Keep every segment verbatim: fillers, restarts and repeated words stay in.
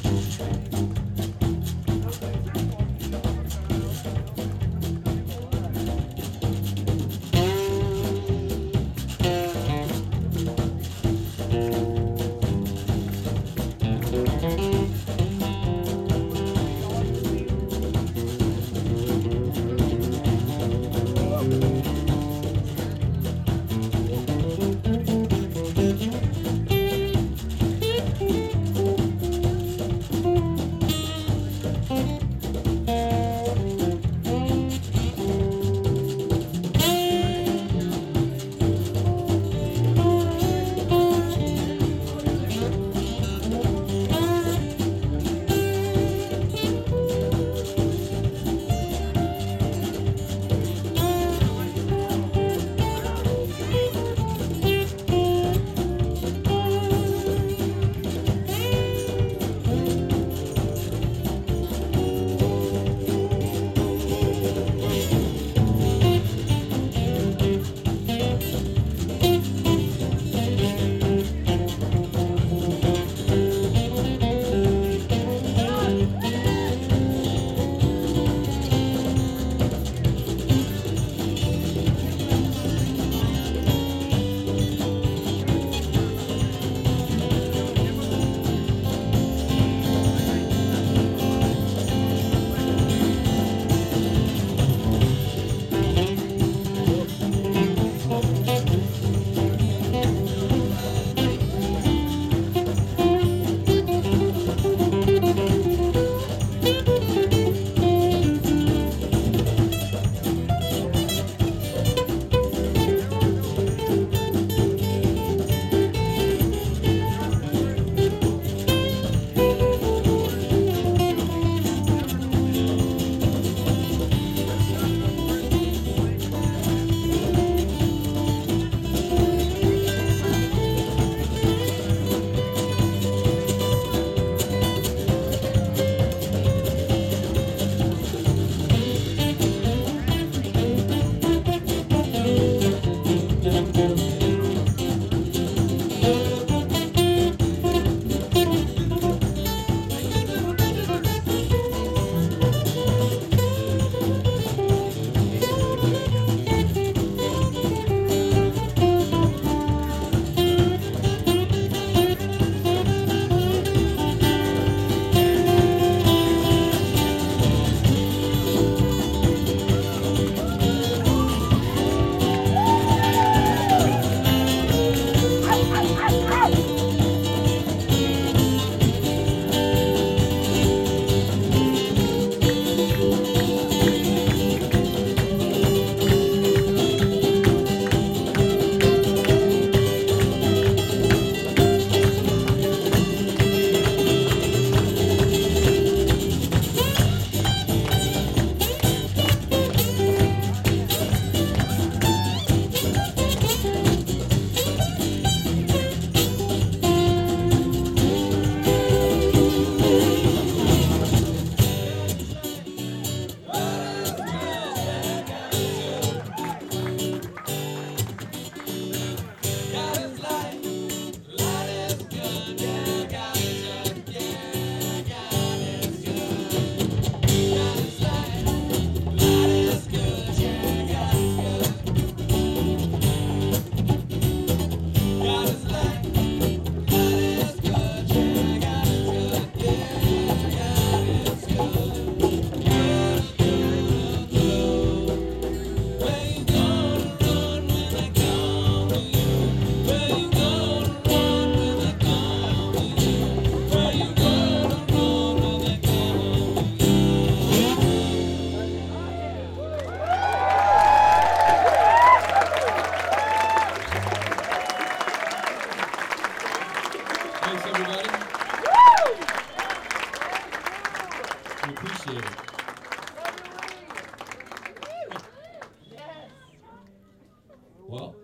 Well,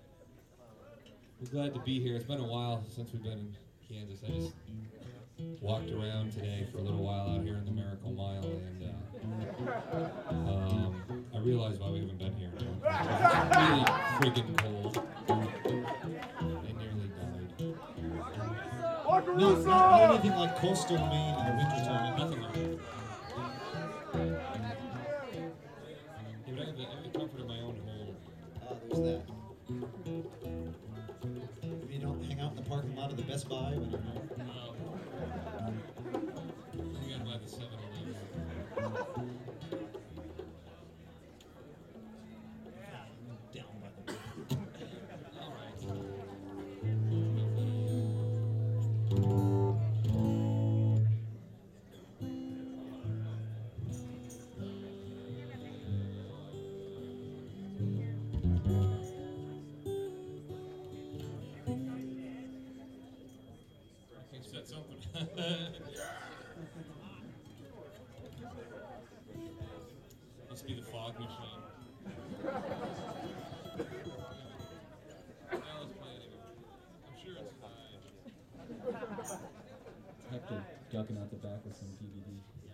we're glad to be here. It's been a while since we've been in Kansas. I just walked around today for a little while out here in the Miracle Mile, and uh, um, I realized why we haven't been here. It's really freaking cold. I nearly died. Not, not anything like coastal Maine in the wintertime. Nothing like that. Yeah, but I have the, I have the comfort of my own home. Ah, there's that. Maybe you don't hang out in the parking lot of the Best Buy when you're home. Um, we gotta buy the seven eleven. Down by the All right. I said something. Must be the fog machine. Now it's playing. I'm sure it's fine. Hector ducking out the back with some D V D.